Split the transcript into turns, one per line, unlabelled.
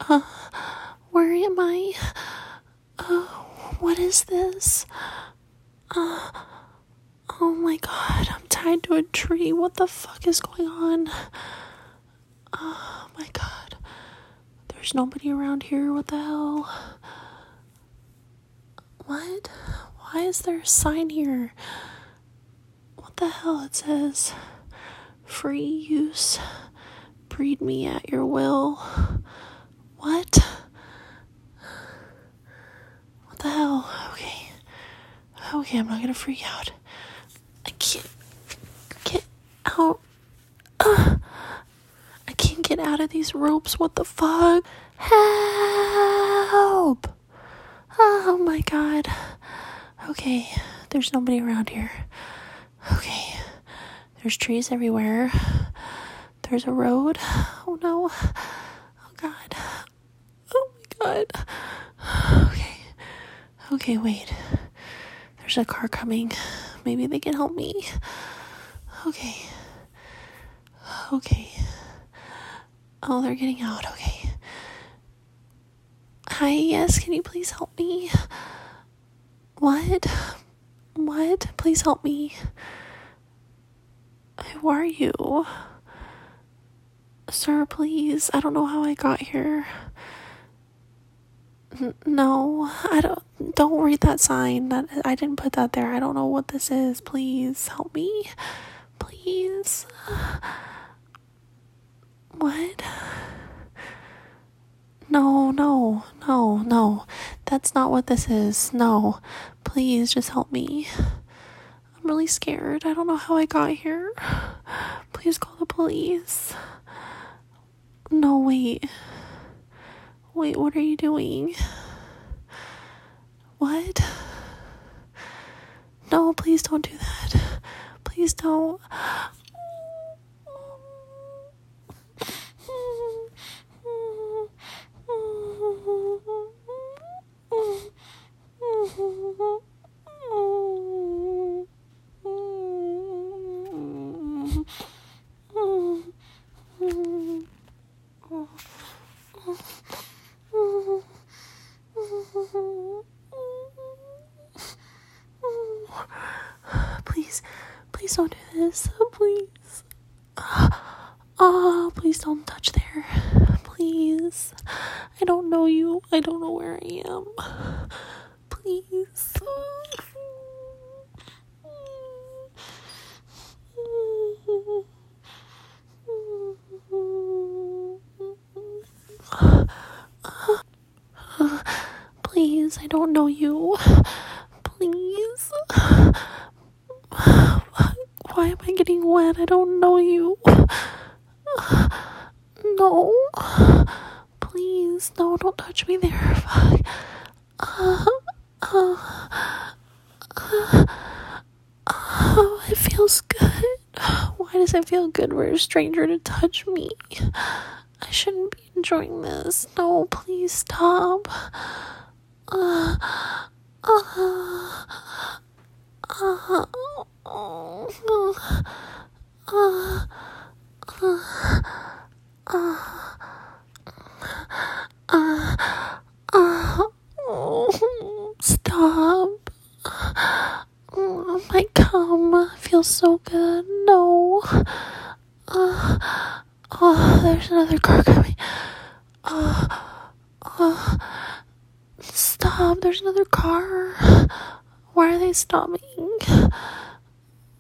Where am I? What is this? Oh my god, I'm tied to a tree. What the fuck is going on? Oh my god. There's nobody around here. What the hell? What? Why is there a sign here? What the hell? It says, free use. Breed me at your will. What? What the hell? Okay, I'm not gonna freak out. I can't get out. I can't get out of these ropes. What the fuck? Help! Oh my god. Okay, there's nobody around here. Okay, there's trees everywhere. There's a road. Oh no. Oh god. Oh my god. Okay, wait. There's a car coming. Maybe they can help me. Okay. Oh, they're getting out. Okay. Hi, yes, can you please help me? What? Please help me. Who are you? Sir, please. I don't know how I got here. No, don't read that sign. I didn't put that there. I don't know what this is. Please help me. Please. What? No. That's not what this is. No. Please just help me. I'm really scared. I don't know how I got here. Please call the police. No, wait, what are you doing? What? No, please don't do that. Please don't. Please don't do this. Please. Please don't touch there. Please. I don't know you. I don't know where I am. Please. Please, I don't know you. Please. Why am I getting wet? I don't know you. No. Please, no, don't touch me there. Fuck. It feels good. Why does it feel good for a stranger to touch me? I shouldn't be enjoying this. No, please stop. Stop. My cum feels so good. No. There's another car coming. Stop, there's another car. Why are they stopping?